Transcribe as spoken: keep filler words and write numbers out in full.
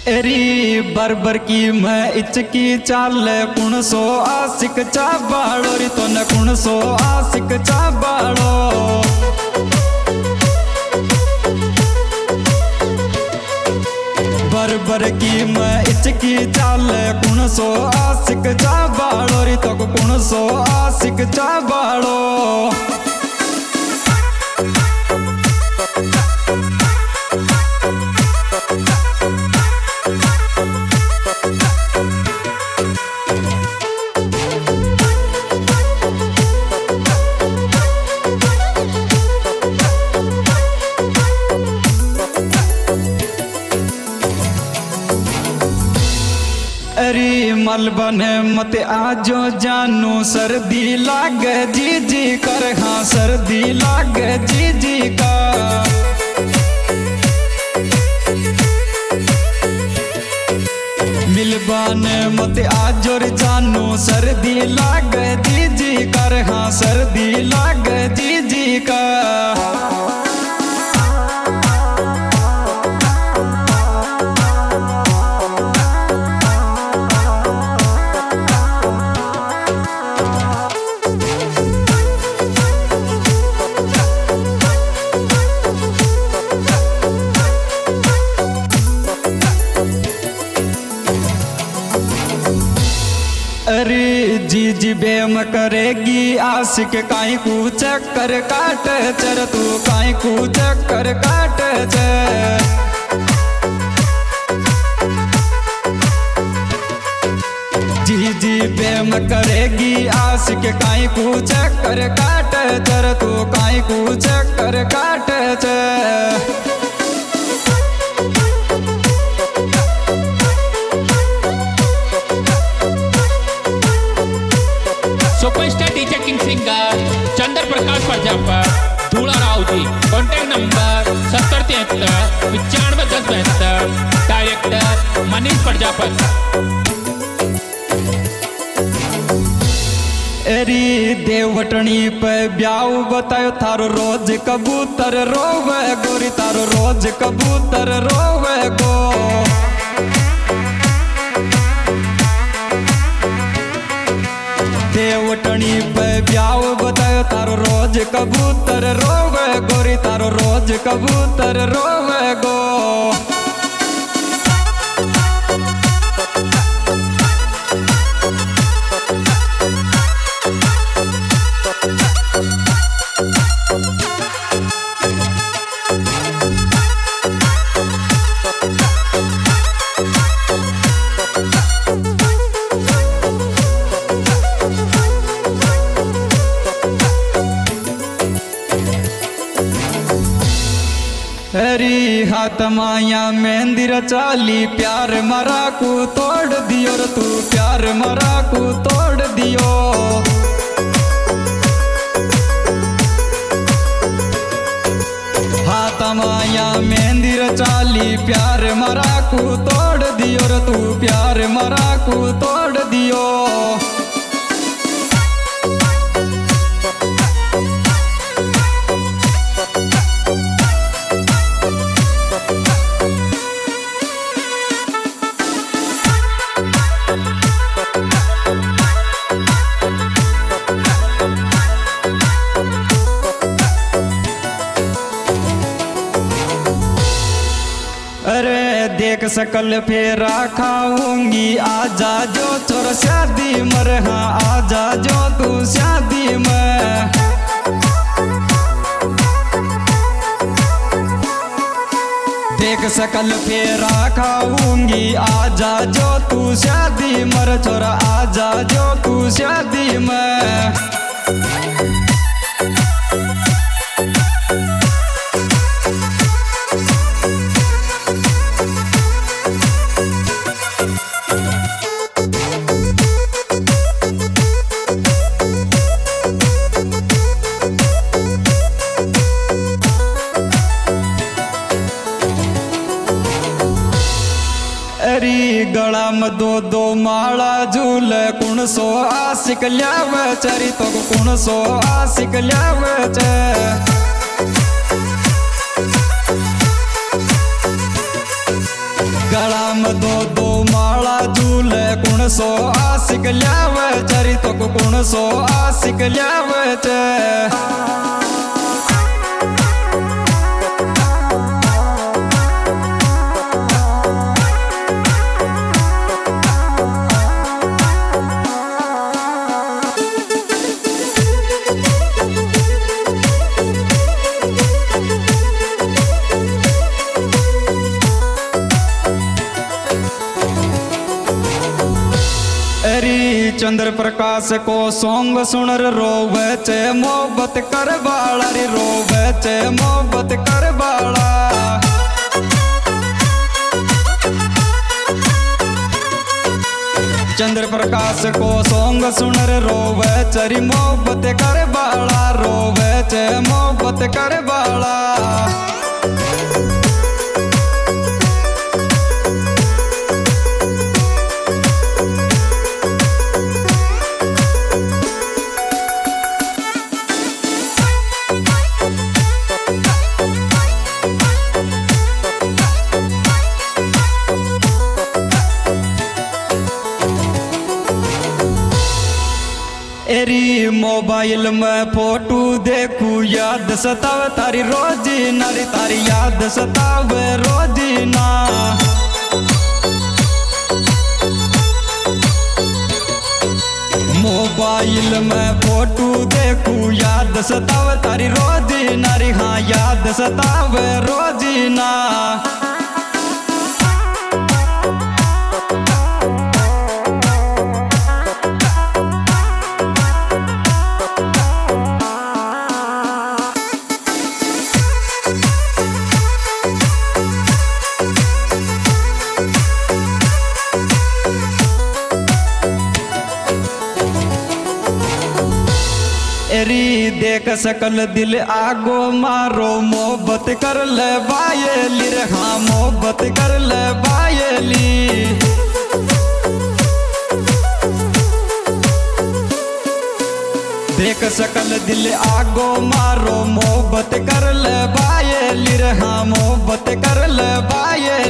एरी बरबर की मैं इचकी चाल कुण सो आशिक चा बाड़ो री तो न कुण सो आशिक चा बाड़ो बरबर की मैं इचकी चाल कुण सो आशिक चा बाड़ो री तो कुण सो आशिक चा बाड़ो अरे मलबन मत आजो जानू सर्दी लाग जी जी कर हाँ सर्दी लाग जी जी का मिलबान मत आजो जानू सर्दी लाग जी जी कर हाँ सर्दी लाग जी जी का अरे जी जी बेम करेगी आशिक काई कू चक्कर काट चर तू काई कू चक्कर काट चर जी जी बेम करेगी आशिक काई कू चक्कर काट चर तू काई कू चक्कर काट चर superstar DJ king singer Chandra Prakash Prajapat Dhula Rao ji contact number सत्तर तिहत्तर पचानवे दस बहत्तर डायरेक्टर मनीष प्रजापत। एरी देवटनी पे ब्याह बतायो थारो रोज कबूतर रोवे गोरी तारो रोज कबूतर रोवे गो देवटनी पे ब्याह बतायो तारो रोज कबूतर रोवे गोरी तारो रोज कबूतर रोवे गो हरी हाथ माया मेहंदी चाली प्यार मरा को तोड़ दियो रे तू प्यार मरा को तोड़ दियो हाथ माया मेहंदी चाली प्यार मरा को तोड़ दियो रे तू प्यार मरा को तोड़ दियो अरे देख सकल फेरा खाऊंगी आजा जो छोर शादी मर हाँ आजा जो तू शादी में देख सकल फेरा खाऊंगी आजा जो तू शादी मर छोरा आजा जो तू शादी में अरी गला में दो दो माला झूल कुण सो आशिक ल्यावे चरी तो कुण सो आशिक ल्यावे च गला दो दो माला झूले कुण सो आशिक ल्यावे चरी तो कुण सो आशिक ल्यावे चे चंद्र प्रकाश को सॉन्ग सुन रोवे चे मोहब्बत कर बाला रे रोवे चे मोहब्बत कर बाला चंद्र प्रकाश को सॉन्ग सुन रोवे चरी मोहब्बत कर बाला रोवे चे मोहब्बत कर बाला एरी मोबाइल में फोटो देखू याद सतावे तारी रोजी नारी तारी याद सतावे रोजी ना मोबाइल में फोटो देखू याद सतावे तारी रोजी नारी हाँ याद सतावे रोजी ना एरी देख सकल दिल आगो मारो मोहब्बत कर ले बायली रे हाँ मोहब्बत कर ले बायली देख सकल दिल आगो मारो मोहब्बत कर ले बायली रे हाँ मोहब्बत कर ले बायली